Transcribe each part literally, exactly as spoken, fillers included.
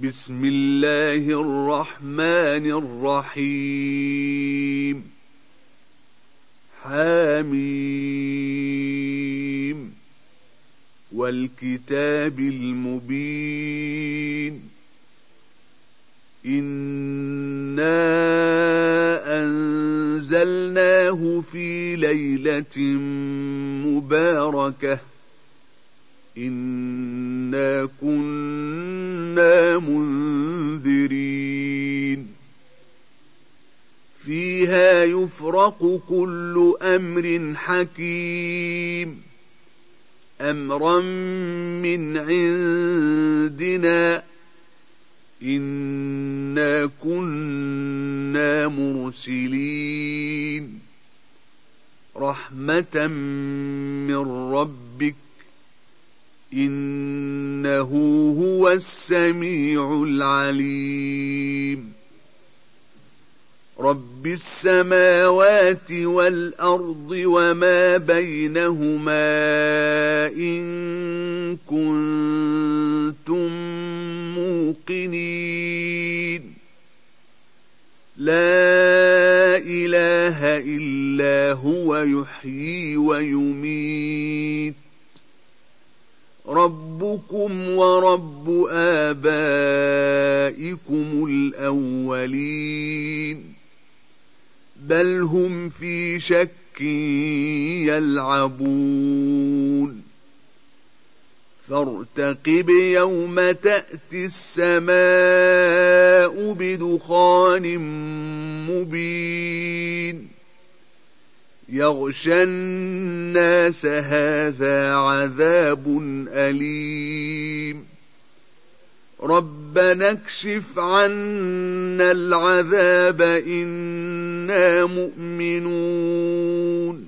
بسم الله الرحمن الرحيم حميم والكتاب المبين إنا أنزلناه في ليلة مباركة إنا كنا منذرين فيها يفرق كل أمر حكيم أمرا من عندنا إنا كنا مرسلين رحمة من ربك إنه هو السميع العليم رب السماوات والأرض وما بينهما إن كنتم موقنين لا إله إلا هو يحيي ويميت ربكم ورب آبائكم الأولين بل هم في شك يلعبون فارتقب يوم تأتي السماء بدخان مبين يغشى الناس هذا عذاب أليم ربنا اكشف عنا العذاب إنا مؤمنون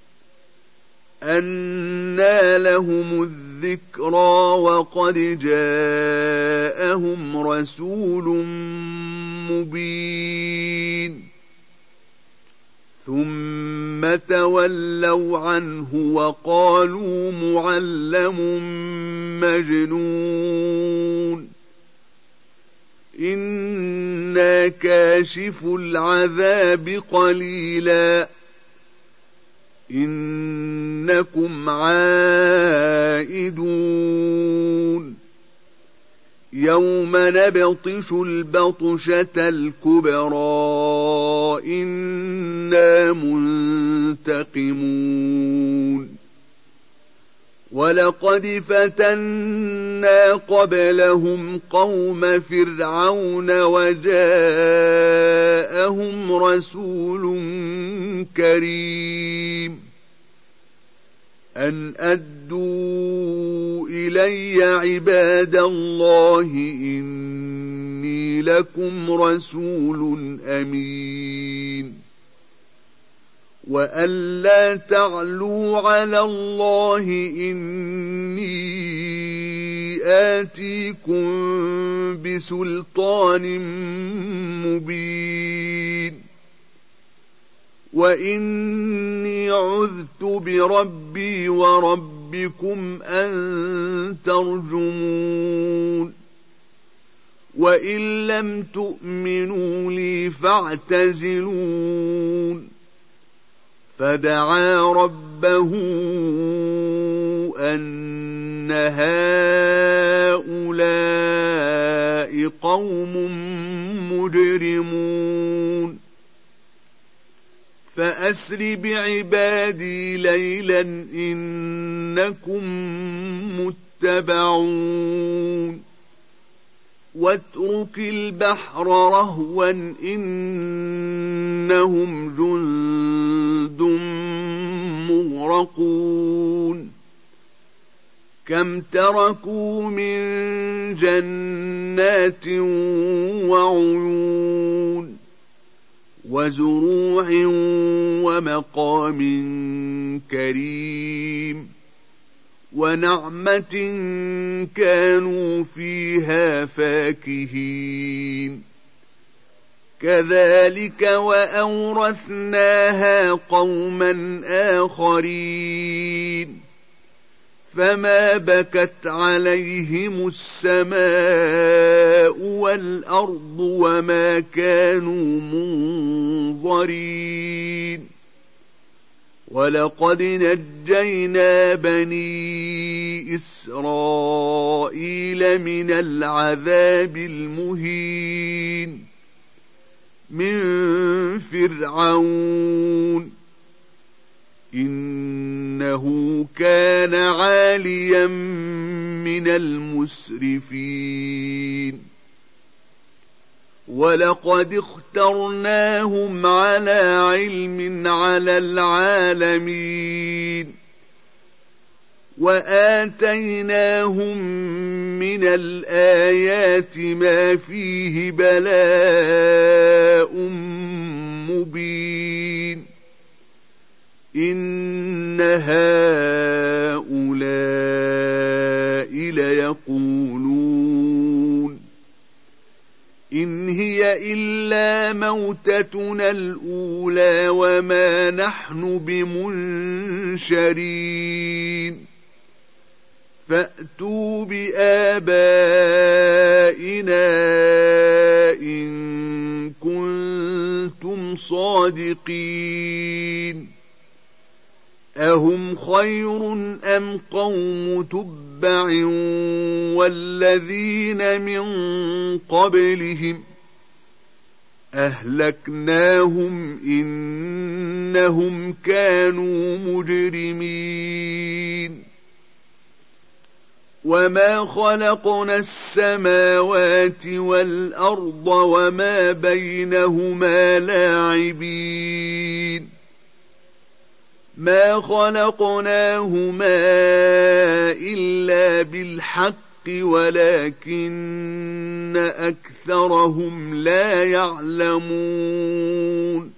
أنى لهم الذكرى وقد جاءهم رسول مبين ثم تولوا عنه وقالوا معلم مجنون إنا كاشف العذاب قليلا إنكم عائدون يوم نبطش البطشة الكبرى إنا منتقمون ولقد فتنا قبلهم قوم فرعون وجاءهم رسول كريم أن أدوا إلي عباد الله إني لكم رسول أمين وأن لا تعلوا على الله إني آتيكم بسلطان مبين وإني عذت بربي وربكم أن ترجمون وإن لم تؤمنوا لي فاعتزلون فدعا ربه أن هؤلاء قوم مجرمون فأسر بعبادي ليلا إنكم متبعون واترك البحر رهوا إنهم جند مغرقون كم تركوا من جنات وعيون وزروع ومقام كريم ونعمة كانوا فيها فاكهين كذلك وأورثناها قوما آخرين فما بكت عليهم السماء والأرض وما كانوا منظرين ولقد نجينا بني إسرائيل من العذاب المهين من فرعون إنه كان عاليا من المسرفين ولقد اخترناهم على علم على العالمين وآتيناهم من الآيات ما فيه بلاء مبين إن هؤلاء ليقولون إن هي إلا موتتنا الأولى وما نحن بمنشرين فأتوا بآبائنا إن كنتم صادقين أهم خير أم قوم تبع والذين من قبلهم أهلكناهم إنهم كانوا مجرمين وما خلقنا السماوات والأرض وما بينهما لاعبين ما خلقناهما إلا بالحق ولكن أكثرهم لا يعلمون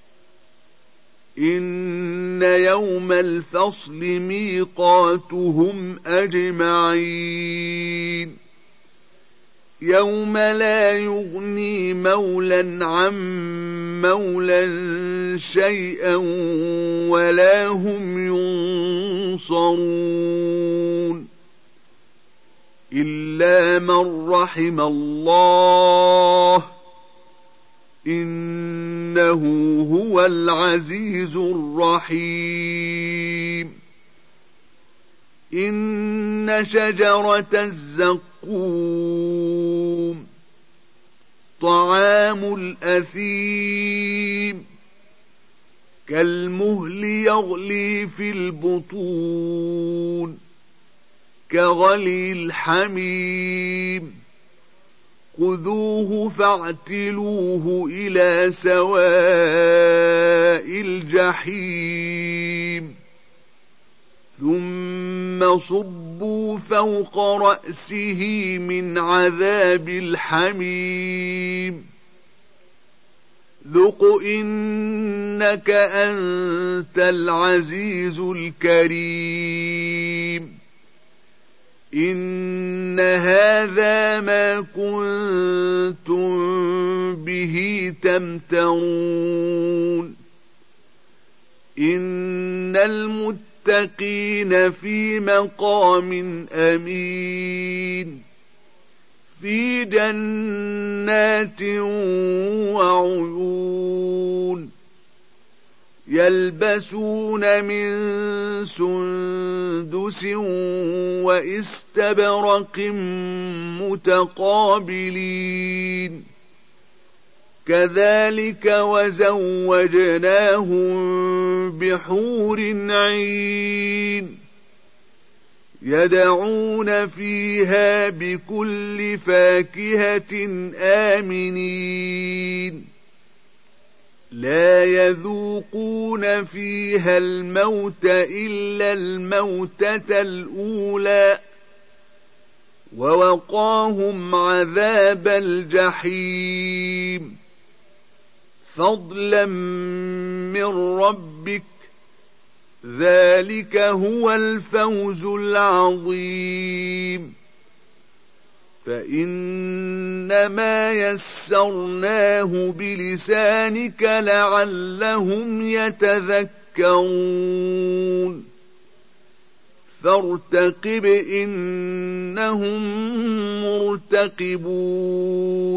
إن يوم الفصل ميقاتهم أجمعين يوم لا يغني مولا عن مولا شيئا ولا هم ينصرون إلا من رحم الله إنه هو العزيز الرحيم إن شجرة الزقوم طعام الأثيم كالمهل يغلي في البطون كغلي الحميم خذوه فاعتلوه إلى سواء الجحيم ثم صبوا فوق رأسه من عذاب الحميم ذق إنك أنت العزيز الكريم إن هذا ما كنتم به تمترون إن المتقين في مقام أمين في جنات وعيون يلبسون من سندس واستبرق متقابلين كذلك وزوجناهم بحور عين يدعون فيها بكل فاكهة آمنين لا يذوقون فيها الموت إلا الموتة الأولى ووقاهم عذاب الجحيم فضلا من ربك ذلك هو الفوز العظيم فإنما يسرناه بلسانك لعلهم يتذكرون فارتقب إنهم مرتقبون